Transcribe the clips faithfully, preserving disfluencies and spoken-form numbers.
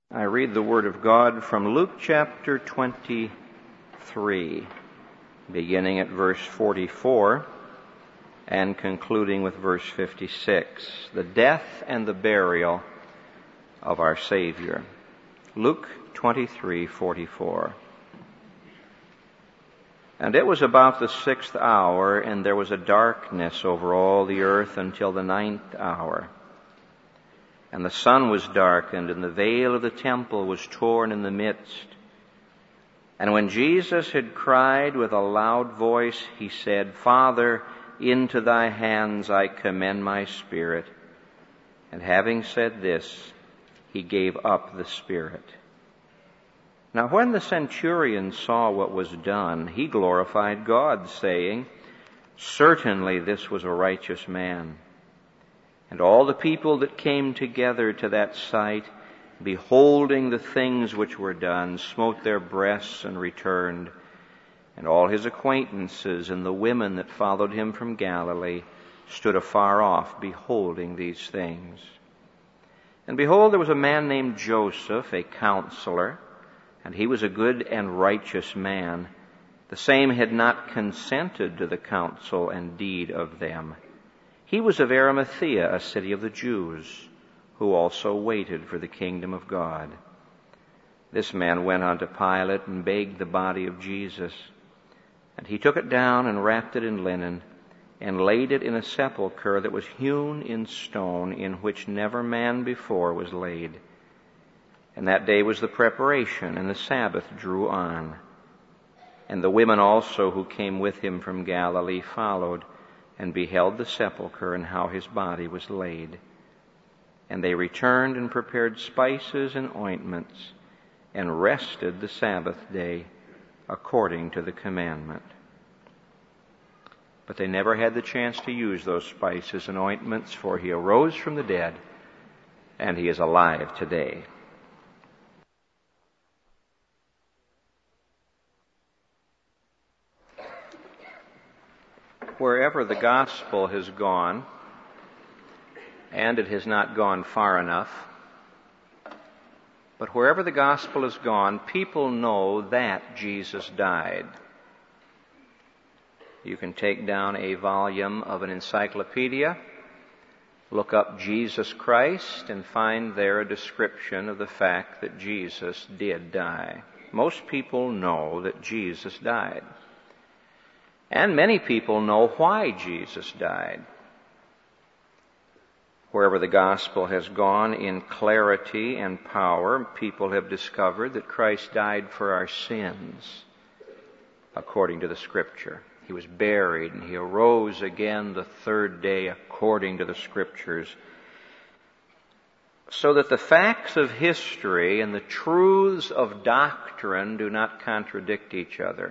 I read the Word of God from Luke chapter twenty-three, beginning at verse forty-four and concluding with verse fifty-six, the death and the burial of our Savior. Luke twenty-three forty-four. And it was about the sixth hour, and there was a darkness over all the earth until the ninth hour. And the sun was darkened, and the veil of the temple was torn in the midst. And when Jesus had cried with a loud voice, he said, Father, into thy hands I commend my spirit. And having said this, he gave up the spirit. Now when the centurion saw what was done, he glorified God, saying, Certainly this was a righteous man. And all the people that came together to that sight, beholding the things which were done, smote their breasts and returned. And all his acquaintances and the women that followed him from Galilee stood afar off, beholding these things. And behold, there was a man named Joseph, a counselor, and he was a good and righteous man. The same had not consented to the counsel and deed of them. He was of Arimathea, a city of the Jews, who also waited for the kingdom of God. This man went unto Pilate and begged the body of Jesus. And he took it down and wrapped it in linen, and laid it in a sepulchre that was hewn in stone, in which never man before was laid. And that day was the preparation, and the Sabbath drew on. And the women also who came with him from Galilee followed, and beheld the sepulchre and how his body was laid. And they returned and prepared spices and ointments, and rested the Sabbath day according to the commandment. But they never had the chance to use those spices and ointments, for he arose from the dead, and he is alive today. Wherever the gospel has gone, and it has not gone far enough, but wherever the gospel has gone, people know that Jesus died. You can take down a volume of an encyclopedia, look up Jesus Christ, and find there a description of the fact that Jesus did die. Most people know that Jesus died. And many people know why Jesus died. Wherever the gospel has gone in clarity and power, people have discovered that Christ died for our sins, according to the Scripture. He was buried, and he arose again the third day, according to the Scriptures. So that the facts of history and the truths of doctrine do not contradict each other.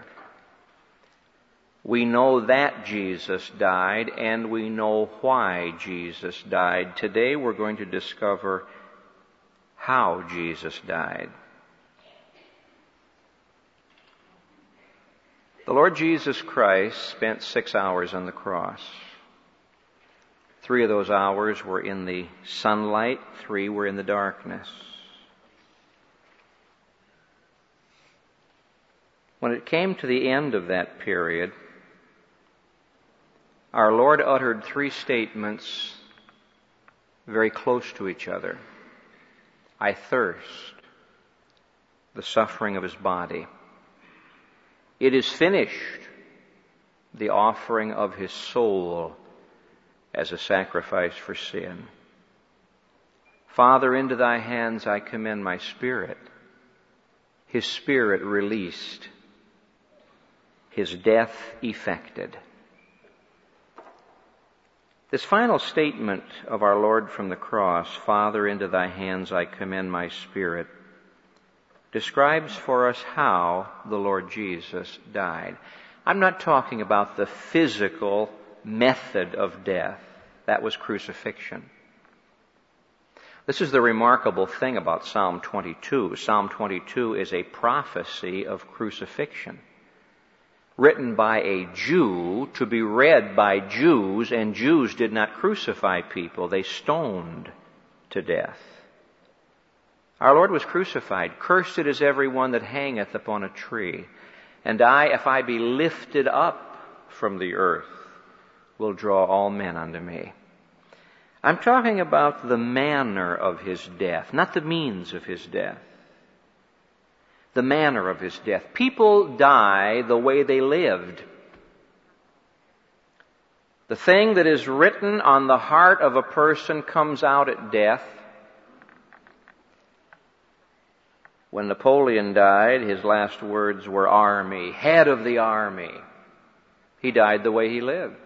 We know that Jesus died, and we know why Jesus died. Today we're going to discover how Jesus died. The Lord Jesus Christ spent six hours on the cross. Three of those hours were in the sunlight, three were in the darkness. When it came to the end of that period, our Lord uttered three statements very close to each other. I thirst, the suffering of his body. It is finished, the offering of his soul as a sacrifice for sin. Father, into thy hands I commend my spirit. His spirit released, his death effected. This final statement of our Lord from the cross, Father, into thy hands I commend my spirit, describes for us how the Lord Jesus died. I'm not talking about the physical method of death. That was crucifixion. This is the remarkable thing about Psalm twenty-two. Psalm twenty-two is a prophecy of crucifixion, written by a Jew to be read by Jews, and Jews did not crucify people. They stoned to death. Our Lord was crucified. Cursed is every one that hangeth upon a tree. And I, if I be lifted up from the earth, will draw all men unto me. I'm talking about the manner of his death, not the means of his death. The manner of his death. People die the way they lived. The thing that is written on the heart of a person comes out at death. When Napoleon died, his last words were army, head of the army. He died the way he lived.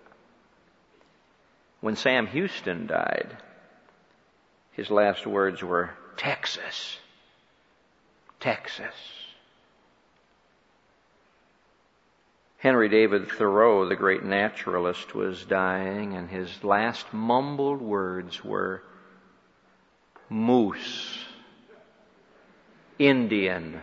When Sam Houston died, his last words were Texas, Texas. Henry David Thoreau, the great naturalist, was dying, and his last mumbled words were moose, Indian.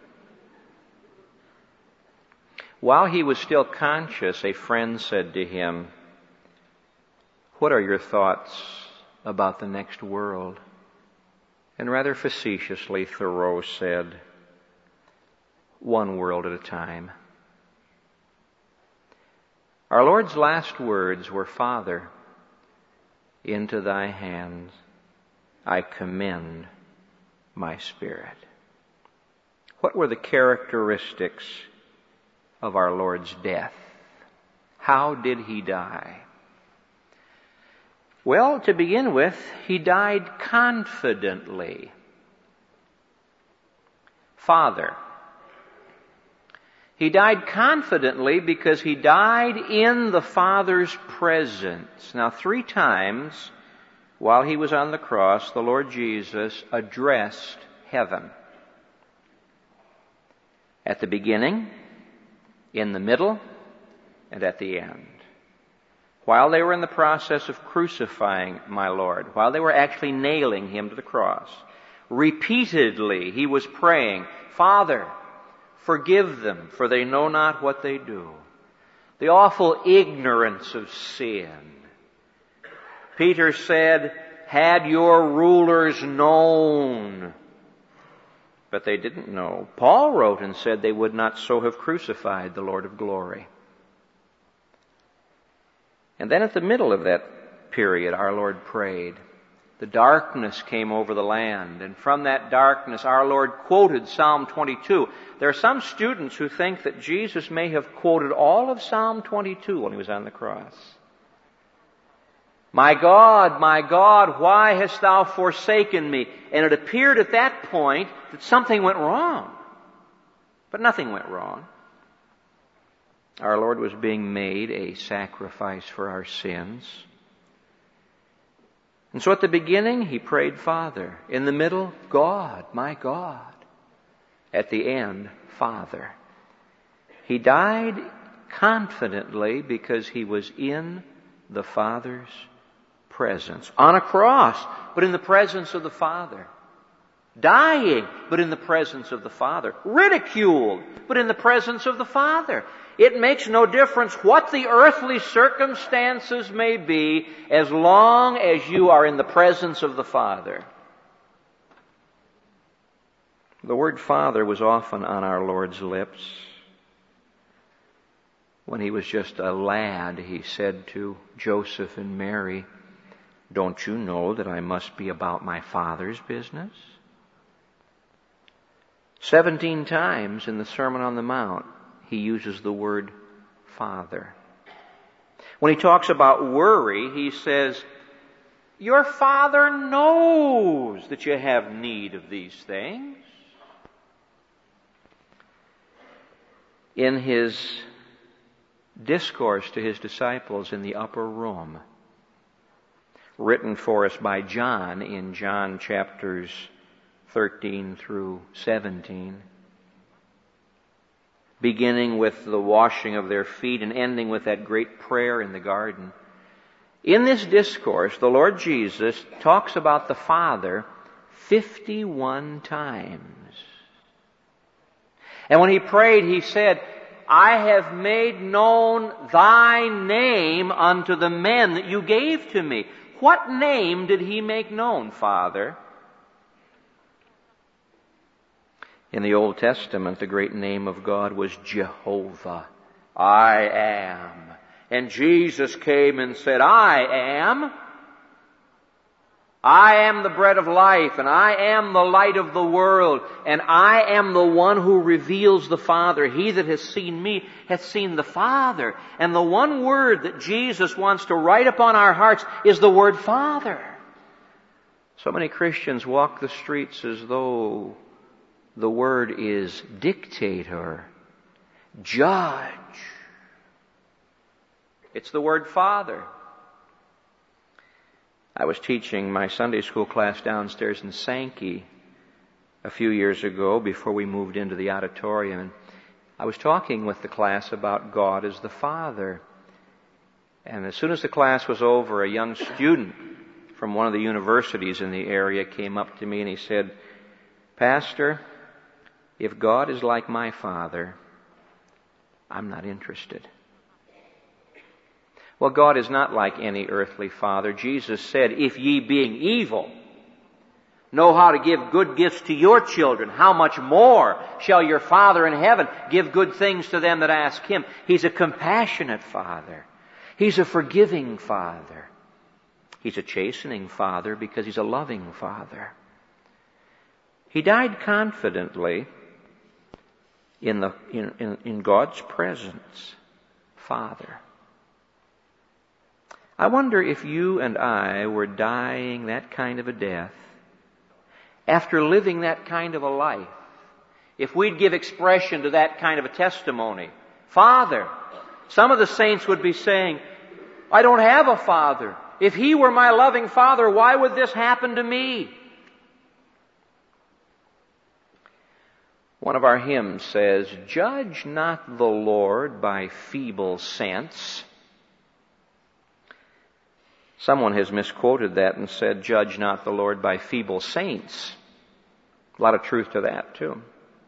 While he was still conscious, a friend said to him, "What are your thoughts about the next world?" And rather facetiously, Thoreau said, "One world at a time." Our Lord's last words were, "Father, into thy hands I commend my spirit." What were the characteristics of our Lord's death? How did he die? Well, to begin with, he died confidently. Father. He died confidently because he died in the Father's presence. Now, three times while he was on the cross, the Lord Jesus addressed heaven. At the beginning, in the middle, and at the end. While they were in the process of crucifying my Lord, while they were actually nailing him to the cross, repeatedly he was praying, "Father, forgive them, for they know not what they do." The awful ignorance of sin. Peter said, "Had your rulers known." But they didn't know. Paul wrote and said they would not so have crucified the Lord of glory. And then at the middle of that period, our Lord prayed. The darkness came over the land, and from that darkness our Lord quoted Psalm twenty-two. There are some students who think that Jesus may have quoted all of Psalm twenty-two when he was on the cross. "My God, my God, why hast thou forsaken me?" And it appeared at that point that something went wrong. But nothing went wrong. Our Lord was being made a sacrifice for our sins. And so at the beginning, he prayed, "Father." In the middle, "God, my God." At the end, "Father." He died confidently because he was in the Father's presence. On a cross, but in the presence of the Father. Dying, but in the presence of the Father. Ridiculed, but in the presence of the Father. It makes no difference what the earthly circumstances may be, as long as you are in the presence of the Father. The word Father was often on our Lord's lips. When he was just a lad, he said to Joseph and Mary, "Don't you know that I must be about my Father's business?" Seventeen times in the Sermon on the Mount, he uses the word Father. When he talks about worry, he says, "Your Father knows that you have need of these things." In his discourse to his disciples in the upper room, written for us by John in John chapters thirteen through seventeen, beginning with the washing of their feet and ending with that great prayer in the garden. In this discourse, the Lord Jesus talks about the Father fifty-one times. And when he prayed, he said, "I have made known thy name unto the men that you gave to me." What name did he make known, Father? In the Old Testament, the great name of God was Jehovah. I am. And Jesus came and said, I am. I am the bread of life, and I am the light of the world, and I am the one who reveals the Father. He that has seen me hath seen the Father. And the one word that Jesus wants to write upon our hearts is the word Father. So many Christians walk the streets as though the word is dictator, judge. It's the word Father. I was teaching my Sunday school class downstairs in Sankey a few years ago before we moved into the auditorium. And I was talking with the class about God as the Father. And as soon as the class was over, a young student from one of the universities in the area came up to me and he said, Pastor, if God is like my Father, I'm not interested. Well, God is not like any earthly father. Jesus said, if ye being evil know how to give good gifts to your children, how much more shall your Father in heaven give good things to them that ask Him? He's a compassionate Father. He's a forgiving Father. He's a chastening Father because He's a loving Father. He died confidently in, the, in, in, in God's presence, Father. I wonder if you and I were dying that kind of a death, after living that kind of a life, if we'd give expression to that kind of a testimony. Father, some of the saints would be saying, I don't have a father. If He were my loving Father, why would this happen to me? One of our hymns says, Judge not the Lord by feeble sense. Someone has misquoted that and said, Judge not the Lord by feeble saints. A lot of truth to that, too.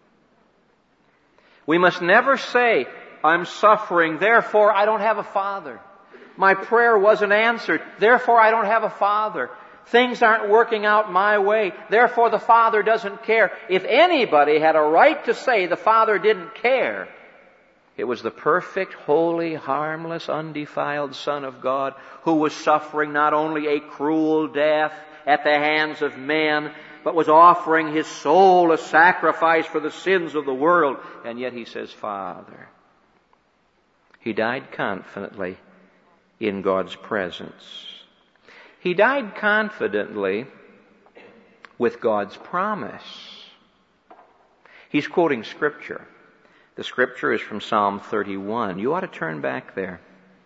We must never say, I'm suffering, therefore I don't have a father. My prayer wasn't answered, therefore I don't have a father. Things aren't working out my way, therefore the Father doesn't care. If anybody had a right to say the Father didn't care, it was the perfect, holy, harmless, undefiled Son of God who was suffering not only a cruel death at the hands of men, but was offering His soul a sacrifice for the sins of the world. And yet He says, Father. He died confidently in God's presence. He died confidently with God's promise. He's quoting Scripture. The Scripture is from Psalm thirty-one. You ought to turn back there.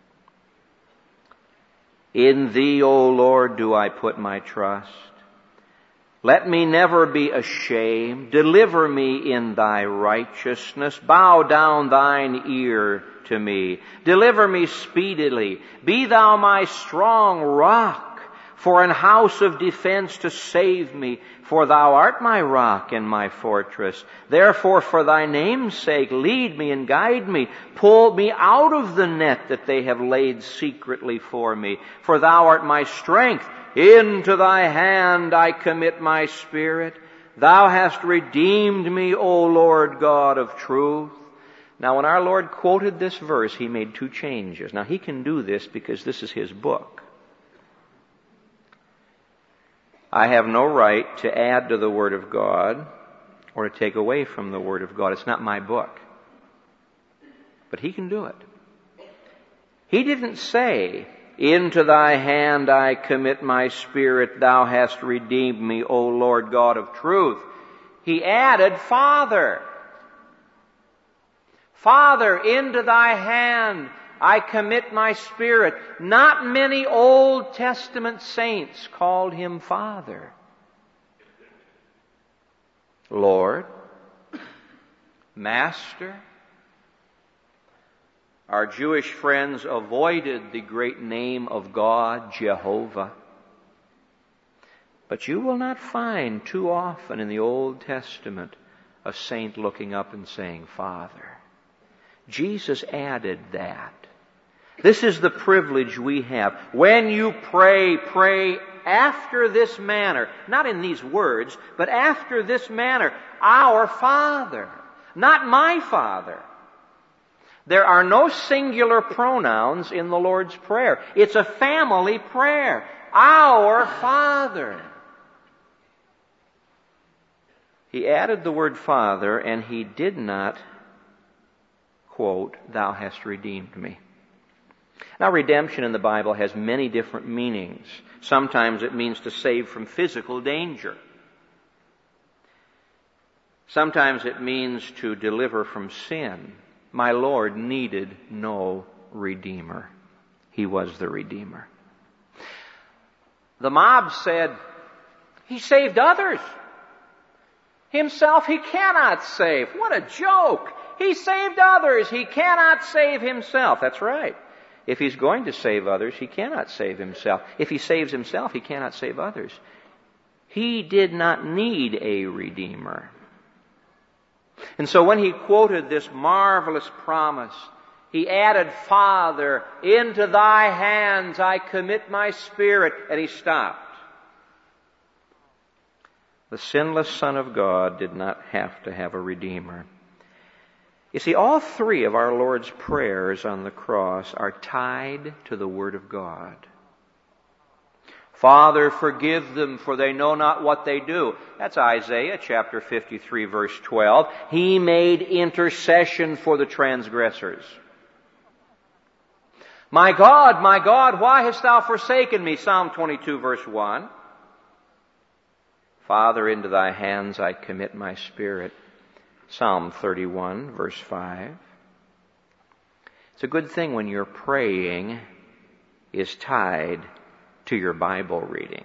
In Thee, O Lord, do I put my trust. Let me never be ashamed. Deliver me in Thy righteousness. Bow down Thine ear to me. Deliver me speedily. Be Thou my strong rock, for an house of defense to save me. For Thou art my rock and my fortress. Therefore, for Thy name's sake, lead me and guide me. Pull me out of the net that they have laid secretly for me. For Thou art my strength. Into Thy hand I commit my spirit. Thou hast redeemed me, O Lord God of truth. Now, when our Lord quoted this verse, He made two changes. Now, He can do this because this is His book. I have no right to add to the Word of God or to take away from the Word of God. It's not my book. But He can do it. He didn't say, into Thy hand I commit my spirit, Thou hast redeemed me, O Lord God of truth. He added, Father. Father, into Thy hand I commit my spirit. Not many Old Testament saints called Him Father. Lord, Master. Our Jewish friends avoided the great name of God, Jehovah. But you will not find too often in the Old Testament a saint looking up and saying, Father. Jesus added that. This is the privilege we have. When you pray, pray after this manner, not in these words, but after this manner, our Father, not my Father. There are no singular pronouns in the Lord's Prayer. It's a family prayer. Our Father. He added the word Father, and he did not quote, "Thou hast redeemed me." Now, redemption in the Bible has many different meanings. Sometimes it means to save from physical danger. Sometimes it means to deliver from sin. My Lord needed no Redeemer. He was the Redeemer. The mob said, He saved others. Himself He cannot save. What a joke! He saved others. He cannot save Himself. That's right. If He's going to save others, He cannot save Himself. If He saves Himself, He cannot save others. He did not need a Redeemer. And so when He quoted this marvelous promise, He added, "Father, into Thy hands I commit my spirit," and He stopped. The sinless Son of God did not have to have a Redeemer. You see, all three of our Lord's prayers on the cross are tied to the Word of God. Father, forgive them, for they know not what they do. That's Isaiah chapter fifty-three, verse twelve. He made intercession for the transgressors. My God, my God, why hast Thou forsaken me? Psalm twenty-two, verse one. Father, into Thy hands I commit my spirit. Psalm thirty-one, verse five. It's a good thing when your praying is tied to your Bible reading.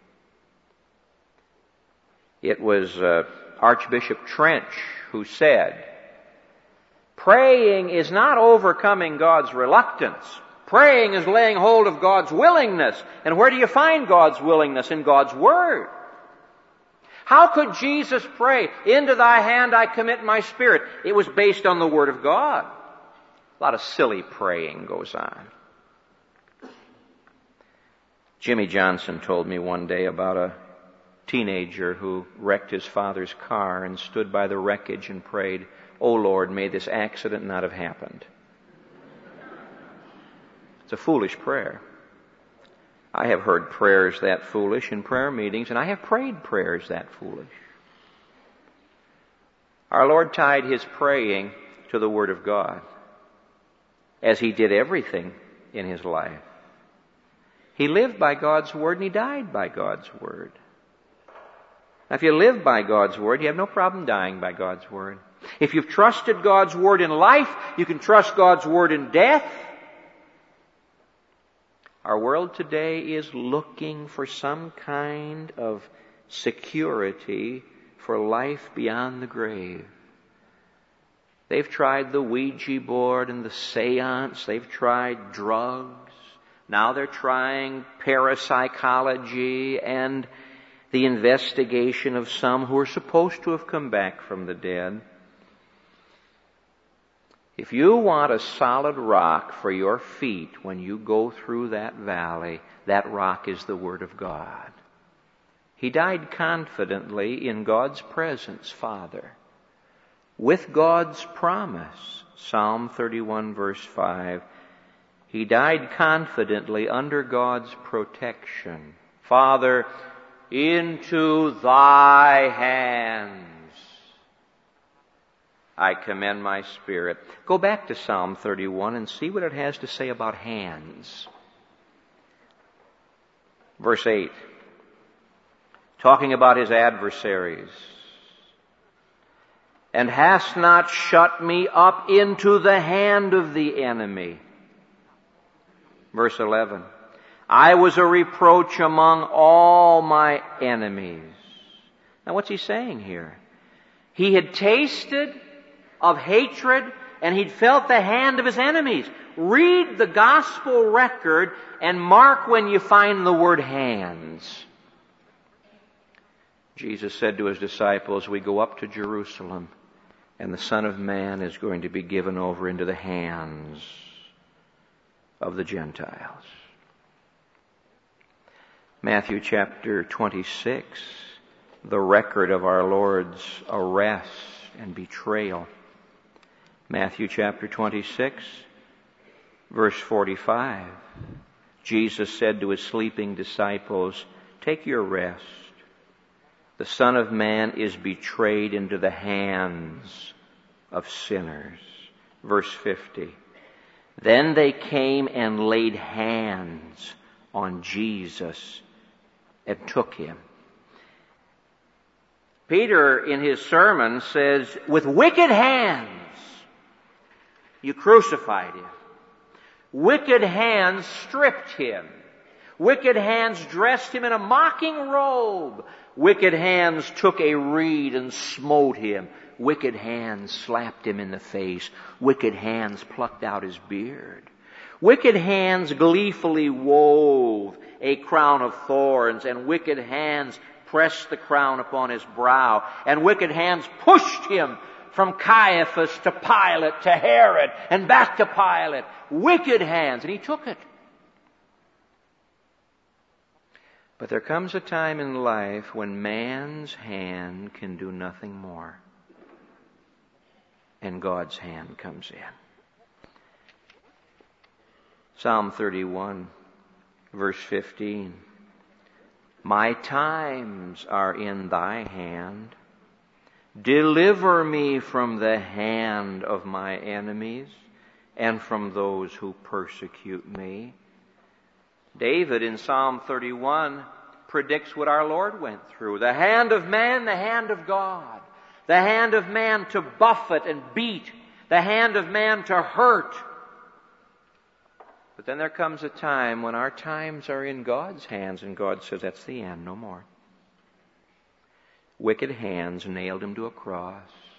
It was uh, Archbishop Trench who said, praying is not overcoming God's reluctance. Praying is laying hold of God's willingness. And where do you find God's willingness? In God's Word. How could Jesus pray, "Into Thy hand I commit my spirit"? It was based on the Word of God. A lot of silly praying goes on. Jimmy Johnson told me one day about a teenager who wrecked his father's car and stood by the wreckage and prayed, "Oh Lord, may this accident not have happened." It's a foolish prayer. I have heard prayers that foolish in prayer meetings, and I have prayed prayers that foolish. Our Lord tied His praying to the Word of God, as He did everything in His life. He lived by God's Word and He died by God's Word. Now, if you live by God's Word, you have no problem dying by God's Word. If you've trusted God's Word in life, you can trust God's Word in death. Our world today is looking for some kind of security for life beyond the grave. They've tried the Ouija board and the seance. They've tried drugs. Now they're trying parapsychology and the investigation of some who are supposed to have come back from the dead. If you want a solid rock for your feet when you go through that valley, that rock is the Word of God. He died confidently in God's presence, Father, with God's promise. Psalm thirty-one, verse five. He died confidently under God's protection. Father, into Thy hands I commend my spirit. Go back to Psalm thirty-one and see what it has to say about hands. Verse eight, talking about his adversaries. And hast not shut me up into the hand of the enemy. Verse eleven, I was a reproach among all my enemies. Now what's he saying here? He had tasted of hatred, and he'd felt the hand of his enemies. Read the gospel record and mark when you find the word hands. Jesus said to His disciples, we go up to Jerusalem, and the Son of Man is going to be given over into the hands of the Gentiles. Matthew chapter twenty-six, the record of our Lord's arrest and betrayal. Matthew chapter twenty-six, verse forty-five. Jesus said to his sleeping disciples, "Take your rest. The Son of Man is betrayed into the hands of sinners." Verse fifty. Then they came and laid hands on Jesus and took him. Peter, in his sermon, says, "With wicked hands you crucified him. Wicked hands stripped him. Wicked hands dressed him in a mocking robe. Wicked hands took a reed and smote him. Wicked hands slapped him in the face. Wicked hands plucked out his beard. Wicked hands gleefully wove a crown of thorns, and wicked hands pressed the crown upon his brow, and wicked hands pushed him from Caiaphas to Pilate to Herod and back to Pilate. Wicked hands, and he took it. But there comes a time in life when man's hand can do nothing more, and God's hand comes in. Psalm thirty-one, verse fifteen. My times are in thy hand. Deliver me from the hand of my enemies and from those who persecute me. David in Psalm thirty-one predicts what our Lord went through. The hand of man, the hand of God. The hand of man to buffet and beat. The hand of man to hurt. But then there comes a time when our times are in God's hands, and God says, that's the end, no more. Wicked hands nailed him to a cross.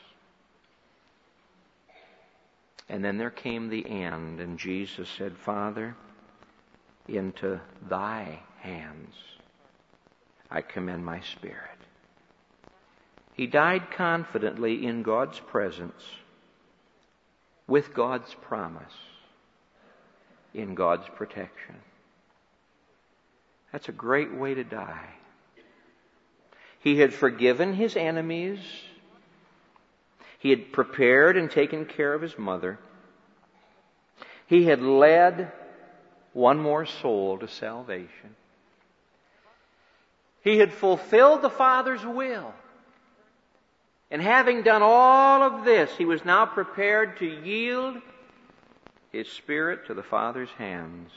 And then there came the end, and Jesus said, Father, into thy hands I commend my spirit. He died confidently in God's presence, with God's promise, in God's protection. That's a great way to die. He had forgiven his enemies. He had prepared and taken care of his mother. He had led one more soul to salvation. He had fulfilled the Father's will. And having done all of this, he was now prepared to yield his spirit to the Father's hands.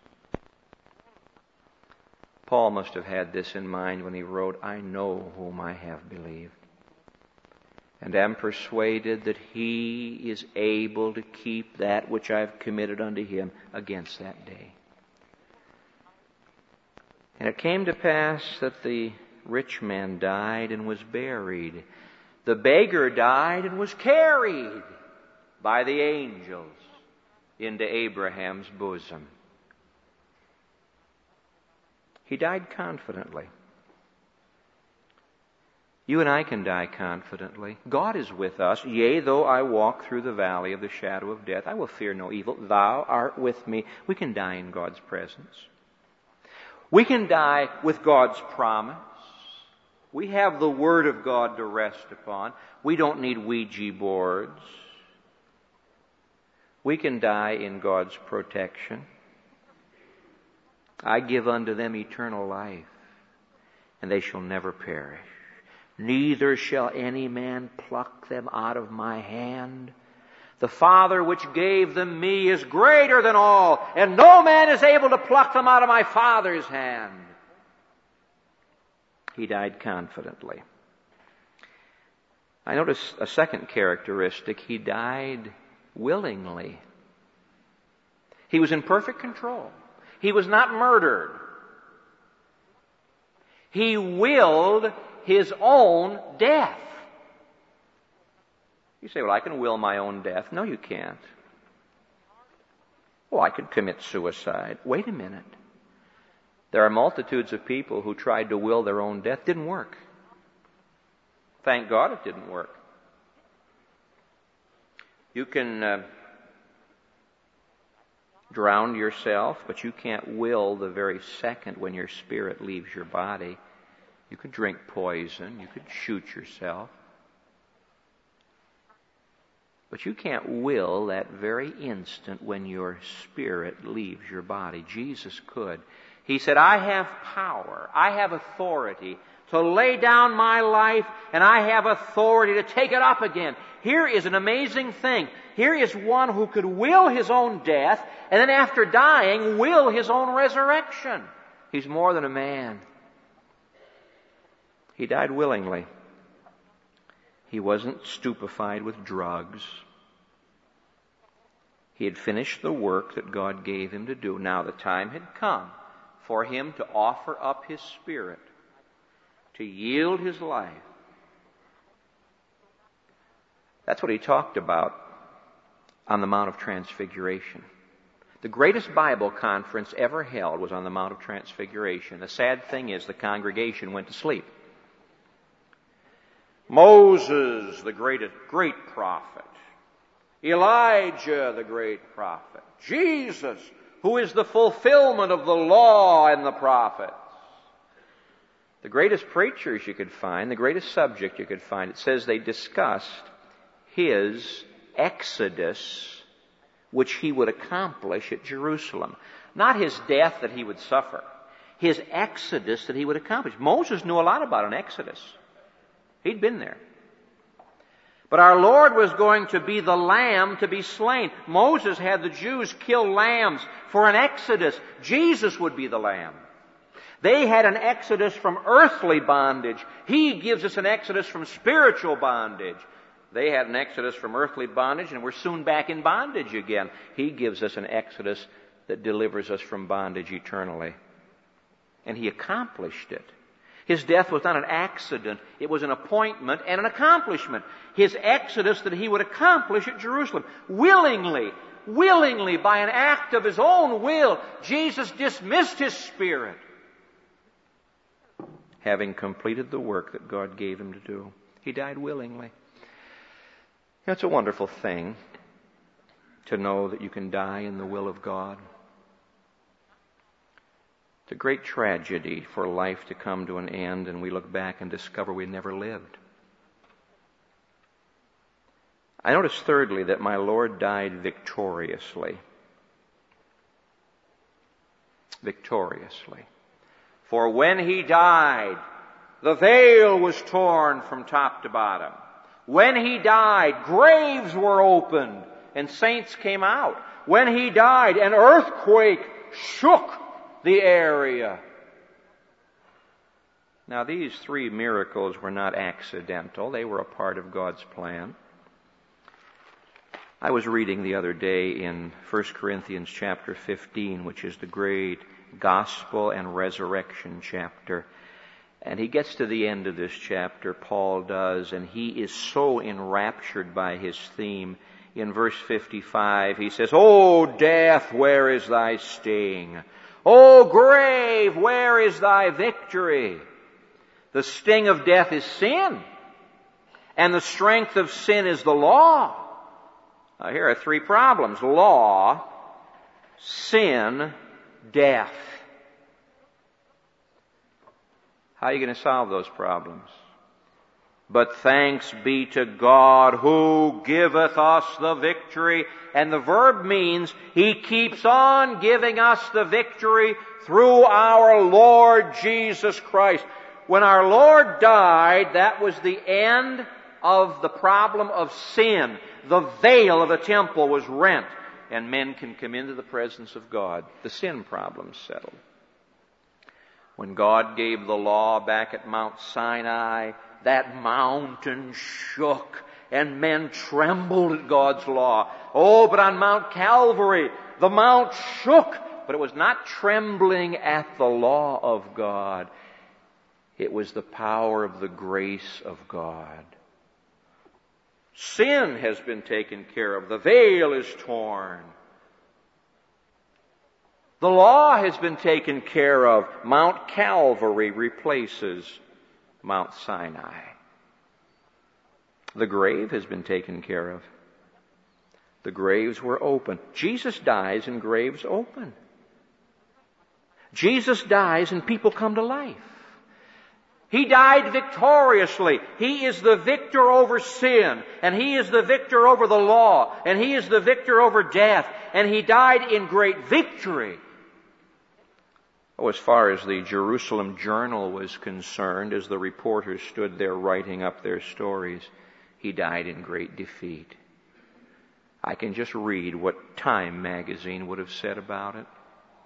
Paul must have had this in mind when he wrote, I know whom I have believed, and am persuaded that he is able to keep that which I have committed unto him against that day. And it came to pass that the rich man died and was buried. The beggar died and was carried by the angels into Abraham's bosom. He died confidently. You and I can die confidently. God is with us. Yea, though I walk through the valley of the shadow of death, I will fear no evil. Thou art with me. We can die in God's presence. We can die with God's promise. We have the Word of God to rest upon. We don't need Ouija boards. We can die in God's protection. I give unto them eternal life, and they shall never perish. Neither shall any man pluck them out of my hand. The Father which gave them me is greater than all, and no man is able to pluck them out of my Father's hand. He died confidently. I notice a second characteristic. He died willingly. He was in perfect control. He was not murdered. He willed his own death. You say, well, I can will my own death. No, you can't. Well, I could commit suicide. Wait a minute. There are multitudes of people who tried to will their own death. Didn't work. Thank God it didn't work. You can uh, drowned yourself, but you can't will the very second when your spirit leaves your body. You could drink poison. You could shoot yourself. But you can't will that very instant when your spirit leaves your body. Jesus could. He said, I have power. I have authority to lay down my life, and I have authority to take it up again. Here is an amazing thing. Here is one who could will his own death, and then after dying, will his own resurrection. He's more than a man. He died willingly. He wasn't stupefied with drugs. He had finished the work that God gave him to do. Now the time had come for him to offer up his spirit, to yield his life. That's what he talked about on the Mount of Transfiguration. The greatest Bible conference ever held was on the Mount of Transfiguration. The sad thing is the congregation went to sleep. Moses, the greatest, great prophet. Elijah, the great prophet. Jesus, who is the fulfillment of the law and the prophets. The greatest preachers you could find, the greatest subject you could find, it says they discussed his exodus, which he would accomplish at Jerusalem. Not his death that he would suffer. His exodus that he would accomplish. Moses knew a lot about an exodus. He'd been there. But our Lord was going to be the lamb to be slain. Moses had the Jews kill lambs for an exodus. Jesus would be the lamb. They had an exodus from earthly bondage. He gives us an exodus from spiritual bondage. They had an exodus from earthly bondage, and we're soon back in bondage again. He gives us an exodus that delivers us from bondage eternally. And He accomplished it. His death was not an accident. It was an appointment and an accomplishment. His exodus that He would accomplish at Jerusalem. Willingly, willingly, by an act of His own will, Jesus dismissed His spirit, having completed the work that God gave Him to do. He died willingly. It's a wonderful thing to know that you can die in the will of God. It's a great tragedy for life to come to an end and we look back and discover we never lived. I notice thirdly that my Lord died victoriously. Victoriously. For when He died, the veil was torn from top to bottom. When He died, graves were opened and saints came out. When He died, an earthquake shook the area. Now, these three miracles were not accidental. They were a part of God's plan. I was reading the other day in First Corinthians chapter fifteen, which is the great gospel and resurrection chapter. And he gets to the end of this chapter, Paul does, and he is so enraptured by his theme. In verse fifty-five, he says, "O death, where is thy sting? O grave, where is thy victory? The sting of death is sin, and the strength of sin is the law." Now, here are three problems: law, sin, death. How are you going to solve those problems? But thanks be to God who giveth us the victory. And the verb means He keeps on giving us the victory through our Lord Jesus Christ. When our Lord died, that was the end of the problem of sin. The veil of the temple was rent, and men can come into the presence of God. The sin problem's settled. When God gave the law back at Mount Sinai, that mountain shook and men trembled at God's law. Oh, but on Mount Calvary, the mount shook, but it was not trembling at the law of God. It was the power of the grace of God. Sin has been taken care of. The veil is torn. The law has been taken care of. Mount Calvary replaces Mount Sinai. The grave has been taken care of. The graves were open. Jesus dies and graves open. Jesus dies and people come to life. He died victoriously. He is the victor over sin, and He is the victor over the law, and He is the victor over death, and He died in great victory. Oh, as far as the Jerusalem Journal was concerned, as the reporters stood there writing up their stories, He died in great defeat. I can just read what Time magazine would have said about it.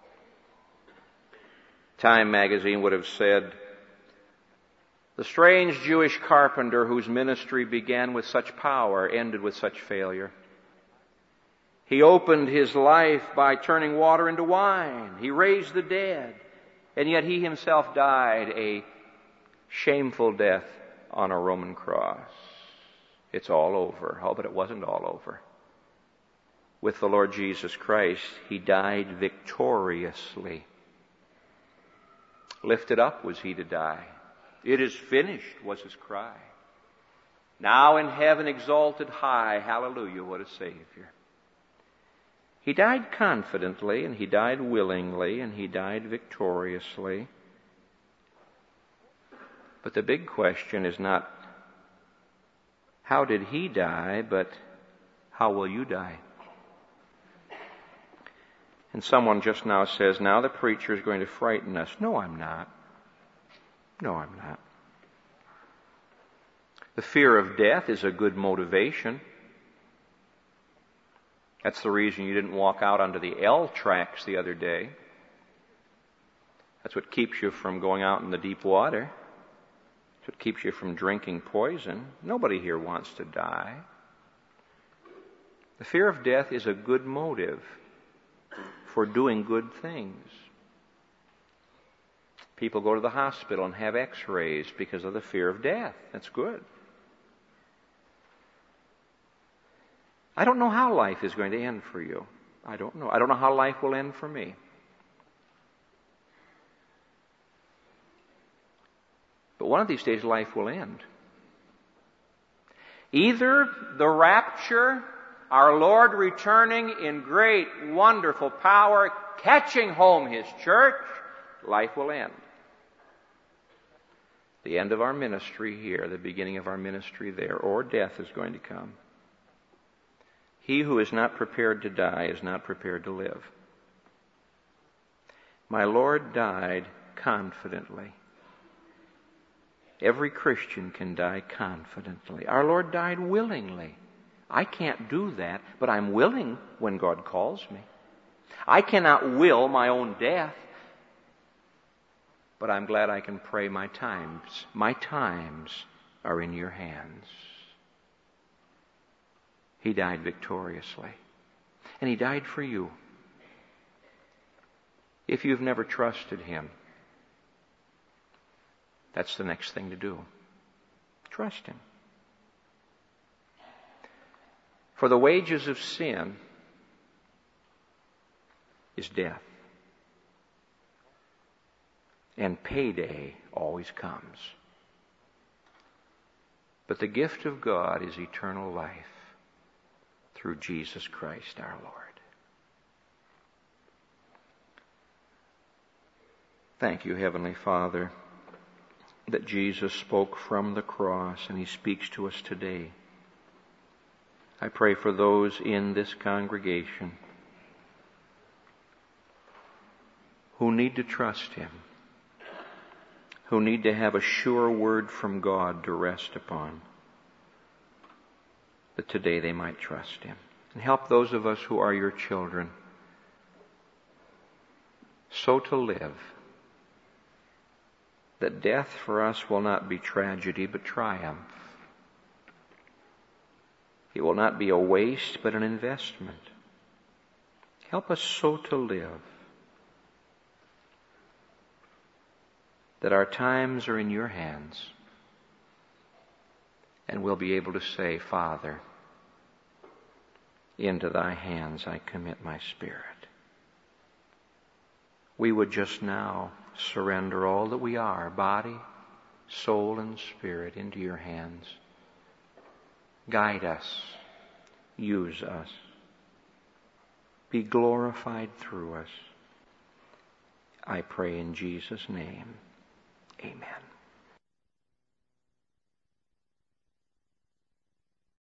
Time magazine would have said, "The strange Jewish carpenter whose ministry began with such power ended with such failure. He opened his life by turning water into wine. He raised the dead. And yet he himself died a shameful death on a Roman cross. It's all over." Oh, but it wasn't all over. With the Lord Jesus Christ, He died victoriously. Lifted up was He to die. "It is finished," was His cry. Now in heaven exalted high, hallelujah, what a Savior. He died confidently, and He died willingly, and He died victoriously. But the big question is not, how did He die, but how will you die? And someone just now says, now the preacher is going to frighten us. No, I'm not. No, I'm not. The fear of death is a good motivation. That's the reason you didn't walk out onto the L tracks the other day. That's what keeps you from going out in the deep water. That's what keeps you from drinking poison. Nobody here wants to die. The fear of death is a good motive for doing good things. People go to the hospital and have x-rays because of the fear of death. That's good. I don't know how life is going to end for you. I don't know. I don't know how life will end for me. But one of these days life will end. Either the rapture, our Lord returning in great, wonderful power, catching home His church, life will end. The end of our ministry here, the beginning of our ministry there, or death is going to come. He who is not prepared to die is not prepared to live. My Lord died confidently. Every Christian can die confidently. Our Lord died willingly. I can't do that, but I'm willing when God calls me. I cannot will my own death, but I'm glad I can pray my times. My times are in your hands. He died victoriously. And He died for you. If you've never trusted Him, that's the next thing to do. Trust Him. For the wages of sin is death. And payday always comes. But the gift of God is eternal life through Jesus Christ our Lord. Thank you, Heavenly Father, that Jesus spoke from the cross and He speaks to us today. I pray for those in this congregation who need to trust Him, who need to have a sure word from God to rest upon, that today they might trust Him. And help those of us who are your children so to live that death for us will not be tragedy but triumph. It will not be a waste but an investment. Help us so to live that our times are in your hands and we'll be able to say, Father, into thy hands I commit my spirit. We would just now surrender all that we are, body, soul, and spirit, into your hands. Guide us. Use us. be glorified through us. I pray in Jesus' name. Amen.